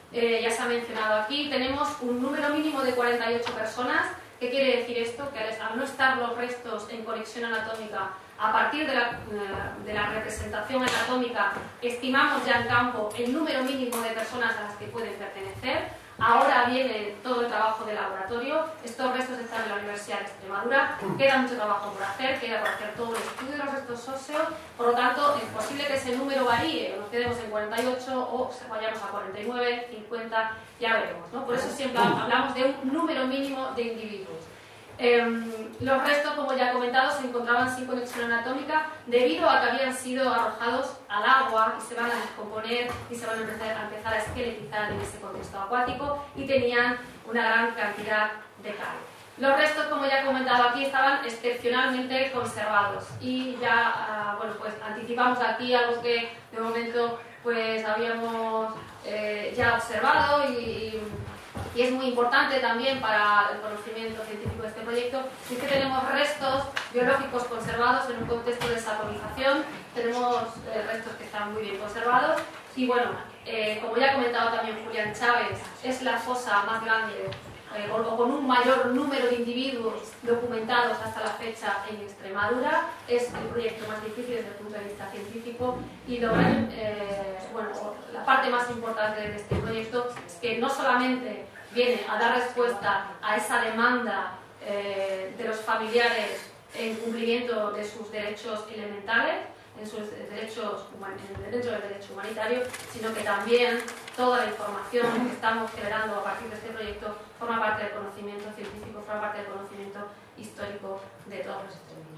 ya se ha mencionado aquí, tenemos un número mínimo de 48 personas. ¿Qué quiere decir esto? Que al no estar los restos en conexión anatómica, a partir de la representación anatómica, estimamos ya en campo el número mínimo de personas a las que pueden pertenecer. Ahora viene todo el trabajo de laboratorio. Estos restos están en la Universidad de Extremadura. Queda mucho trabajo por hacer, queda por hacer todo el estudio de los restos óseos. Por lo tanto, es posible que ese número varíe, o nos quedemos en 48 o vayamos a 49, 50, ya veremos, ¿no? Por eso siempre hablamos de un número mínimo de individuos. Los restos, como ya he comentado, se encontraban sin conexión anatómica debido a que habían sido arrojados al agua y se van a descomponer y se van a empezar a esqueletizar en ese contexto acuático, y tenían una gran cantidad de cal. Los restos, como ya he comentado aquí, estaban excepcionalmente conservados, y ya bueno, pues anticipamos aquí algo que de momento pues habíamos ya observado y es muy importante también para el conocimiento científico de este proyecto, es que tenemos restos biológicos conservados en un contexto de saponización. Tenemos restos que están muy bien conservados, y bueno, como ya ha comentado también Julián Chávez, es la fosa más grande o con un mayor número de individuos documentados hasta la fecha en Extremadura. Es el proyecto más difícil desde el punto de vista científico, y bueno, la parte más importante de este proyecto es que no solamente viene a dar respuesta a esa demanda de los familiares en cumplimiento de sus derechos elementales, dentro del derecho humanitario, sino que también toda la información que estamos generando a partir de este proyecto forma parte del conocimiento científico, forma parte del conocimiento histórico de todos los extremeños.